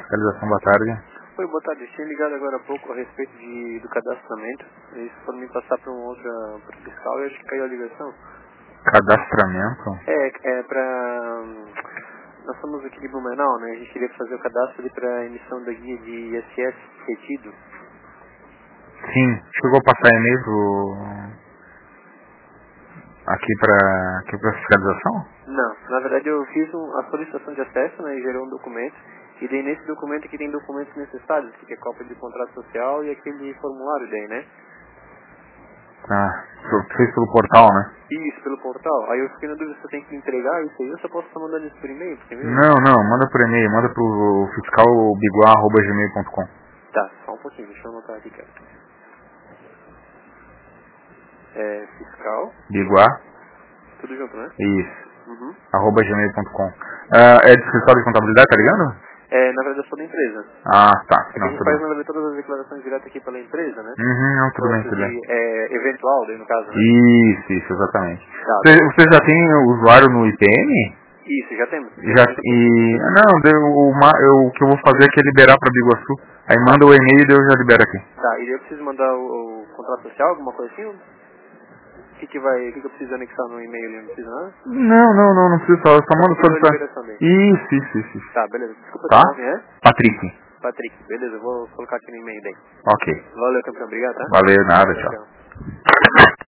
Fiscalização, boa tarde. Oi, boa tarde. Eu tinha ligado agora há pouco a respeito do cadastramento. Eles foram me passar para um outro fiscal e acho que caiu a ligação. Cadastramento? Nós somos aqui de Blumenau, né? A gente queria fazer o cadastro ali para emissão da guia de ISS retido. Sim, chegou a passar e-mail aqui pra fiscalização? Não, na verdade eu fiz a solicitação de acesso, né? E gerou um documento. E daí nesse documento aqui tem documentos necessários, que é cópia de contrato social e aquele formulário daí, né? Ah, fez pelo portal, né? Isso, pelo portal. Aí eu fiquei na dúvida se eu tenho que entregar isso aí ou se eu posso estar mandando isso por e-mail, Não, manda por e-mail, manda pro fiscalbiguá@gmail.com. Tá, só um pouquinho, deixa eu anotar aqui, cara. É fiscal, Biguá, tudo junto, né? isso, Uhum. @gmail.com. É de escritório de contabilidade, tá ligado? Na verdade eu sou da empresa. Ah, tá, É que a não, gente tudo faz, bem. na verdade, todas as declarações diretas aqui pela empresa, né? Não, tudo bem, Fosse tudo bem. eventual, daí no caso, né? Isso, exatamente. Tá, Você já tem usuário no IPM? isso, já temos. Já, o que eu vou fazer aqui é liberar para Biguaçu. Aí manda o e-mail e eu já libero aqui. Tá, e eu preciso mandar o contrato social, alguma coisa assim? O que eu preciso anexar no e-mail ali? Não precisa nada? Não precisa, só manda Precisa da só. liberação dele. Isso. Tá, beleza. Desculpa, Tá? teu nome é? Patrick. Patrick, beleza, eu vou colocar aqui no e-mail daí. Ok. Valeu, campeão, obrigado, tá? Valeu, nada, Tchau, tchau. tchau.